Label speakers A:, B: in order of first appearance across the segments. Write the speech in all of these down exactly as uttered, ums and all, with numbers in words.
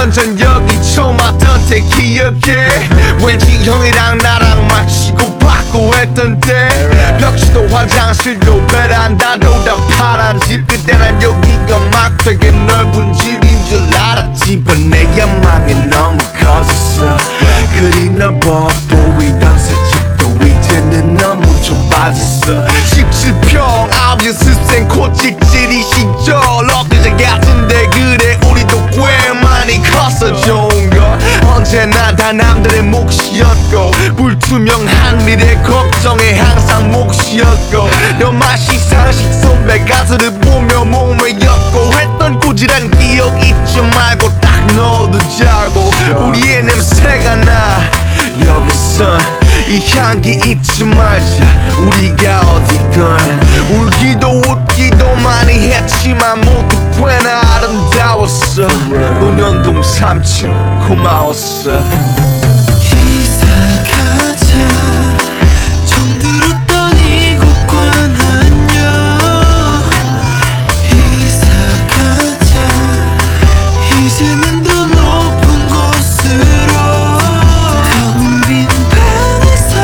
A: 완전 여기 처음 왔던 때 기억해. 왠지 형이랑 나랑 마치고 받고 했던 때 벽지도 화장실도 베란다도 다 파란 집. 그때 난 여기가 막 되게 넓은 집인 줄 알았지. But 내 야망이 너무 커졌어. 그리 넓어 보이던 새 집도 이제는 너무 좁아졌어. 십칠 평 아홉 습생 코찍질이 시절 엊그제 같은데 그래 우리도 꽤 많이 컸어. 좋은 건 언제나 다 남들의 몫이었고 불투명한 미래 걱정에 항상 몫이었고 너맛이 상식 선배 가수를 보며 몸매였고 했던 꾸지란 기억 잊지 말고 딱 넣어두자고. 우리의 냄새가 나 여기선 이 향기 잊지 말자. 우리가 어디건 울기도 웃기도 많이 했지만 모두 꽤나 아름다웠어. 논현동 삼층 고마웠어.
B: 이사 가자. 처음 들었던 이곳과 안녕. 이사 가자. 이제는 더 높은 곳으로. 텅 빈 방에서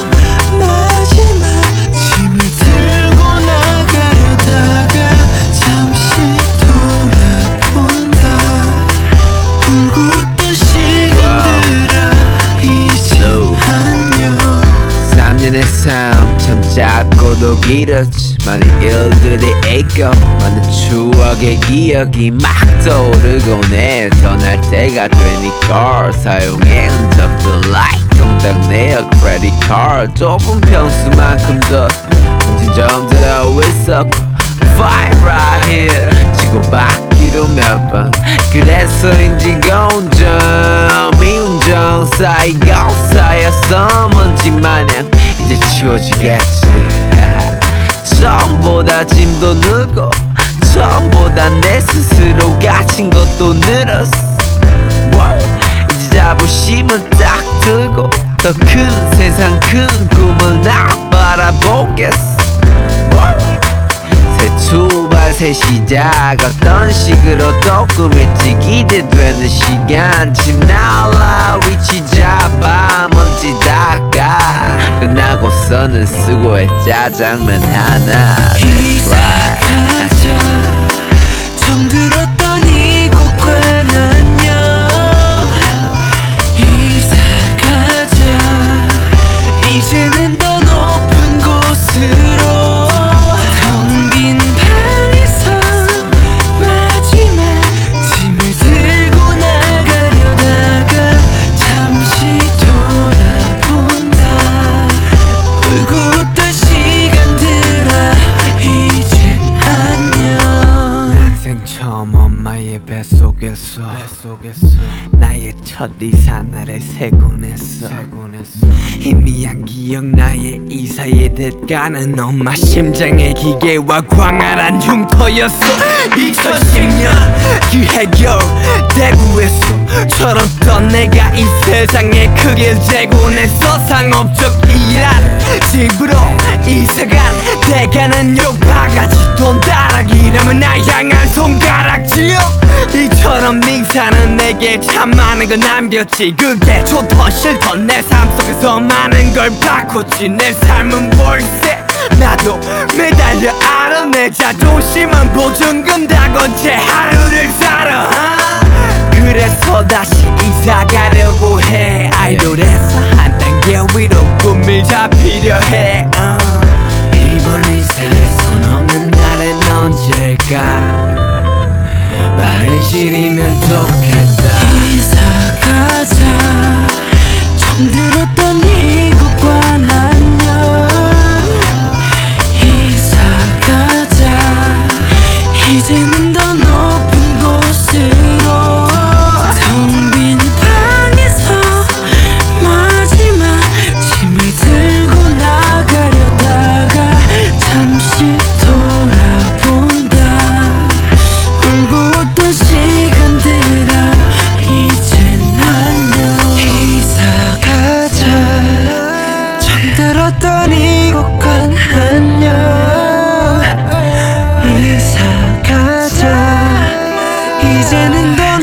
B: 마지막 짐을 들고 나가려다가 잠시 돌아본다. 울고 웃던 시간들아 이제 안녕.
C: 삼 년의 삶 참 짧고도 길었지. 많은 일들이 있고 많은 추억의 기억이 막 떠오르곤 해. 떠날 때가 되니까 사용해 흔적도 like 동작내역 credit card. 좁은 평수만큼 더 점점들어 있었고 Five right here 치고받기로 몇 번. 그래서인지 운전 미운전 사이가 쌓여서 먼지 마냥 이제 치워지겠지. 처음보다 짐도 늘고 처음보다 내 스스로 갇힌 것도 늘었어. 이제 자부심은 딱 들고 더 큰 세상 큰 꿈을 나 바라보겠어. 새 출발 새 시작 어떤 식으로 또 꾸밀지 기대되는 시간. 집 날라 위치 잡아 먼지 닦아 끝나고서는 수고해 짜장면 하나.
B: 이사 가자. 처음 들었던 이곳과 안녕. 이사 가자. 이제는 더 높은 곳으로. 텅 빈 방에서 마지막 짐을 들고 나가려다가 잠시 돌아본다. 울고 웃던 시간들아 이젠 안녕.
C: 난생 처음 엄마의 뱃속에서 나의 첫 이사 날에 세곤 했어. 희미한 기억 나의 이사의 대가는 엄마 심장의 기계와 광활한 흉터였어. 이천십 년 그 해결 대구에서 철없던 내가 이 세상에 크게 재곤했어. 상업적 일한 집으로 이사간 대가는 욕바가지 돈 따라기라면 나 향한 손가락질. 이처럼 닝사는 내게 참 많은 걸 남겼지. 그게 좋던 싫던 내 삶 속에서 많은 걸 바꿨지. 내 삶은 월세 나도 매달려 알아. 내 자존심은 보증금 다건 채 하루를 살아. 그래서 다시 이사 가려고 해. 아이돌에서 한 단계 위로 꿈을 잡히려 해. uh. 이번 이사에 손 없는 날엔 언제일까. 말을 시리면 좋겠다.
B: 이사 가자. 처음 들었던 이곳과 안녕. 이사 가자. 이제는 더 높은 곳으로. 텅 빈 방에서 마지막 짐을 들고 나가려다가 잠시 돌아본다. 울고 웃던 시간들아 이젠 안녕. 이사 가자. 처음 들었던 이곳과 안녕. 이사 가자. 이제는 더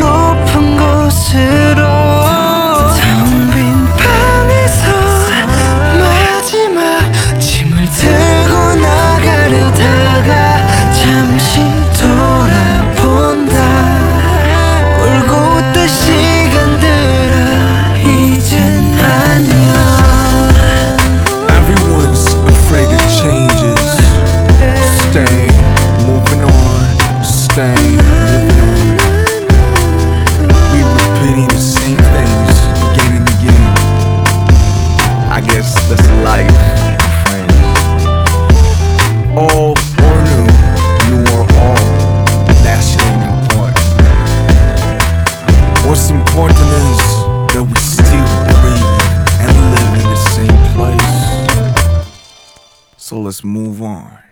A: living on. We repeating the same things again and again. I guess that's life, my friend. Old or new, new or old, that shit ain't important. What's important is that we still breathe and live in the same place. So let's move on.